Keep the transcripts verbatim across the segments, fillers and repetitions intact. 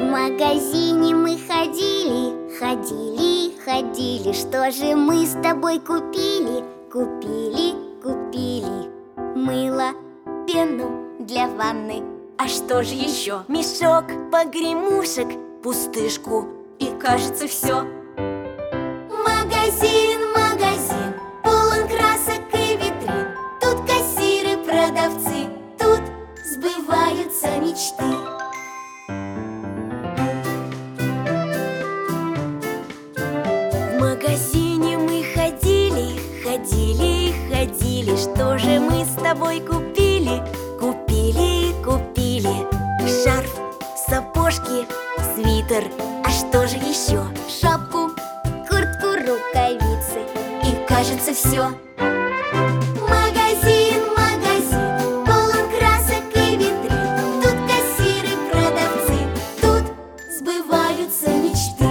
магазине мы ходили, ходили, ходили. Что же мы с тобой купили? Купили, купили мыло, пену для ванны. А что же еще? Мешок погремушек, пустышку и, кажется, все. Магазин, магазин, полон красок и витрин. Тут кассиры, продавцы, тут сбываются мечты. В магазине мы ходили, ходили, ходили. Что же мы с тобой купили? Купили, купили шарф, сапожки, свитер. А что же еще? Шапку, куртку, рукавицы И, кажется, все. Магазин, магазин, полон красок и витрин. Тут кассиры, продавцы, тут сбываются мечты.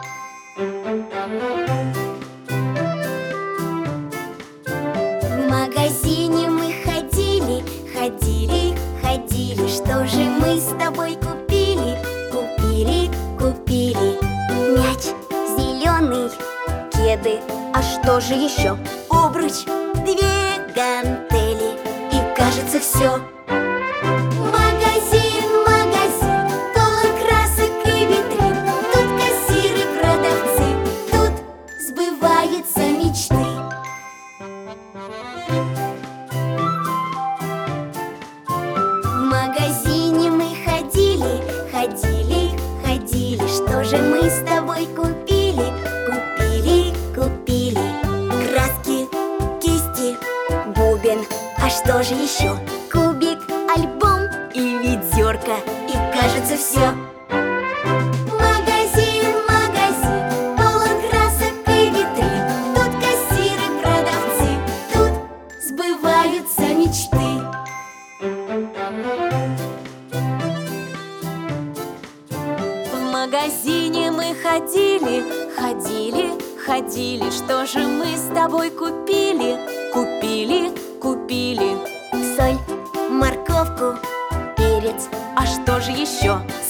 В магазине мы ходили, ходили, ходили. Что же мы с тобой купили? Купили, купили мяч зеленый, кеды. А что же еще? Обруч, две гантели и, кажется, все. Магазин, магазин, полон красок и витрин. Тут кассиры, продавцы, тут сбываются мечты. В магазине мы ходили, ходили, ходили. Что же мы с тобой купили? Купили, купили краски, кисти, бубен. А что же еще? Кубик, альбом И ведерко. и, кажется, все. Магазин, магазин, полон красок и витрин. Тут кассиры, продавцы, тут сбываются мечты. В магазине мы ходили, ходили, ходили. Что же мы с тобой купили? Купили, купили Соль, морковку, перец, А что же еще?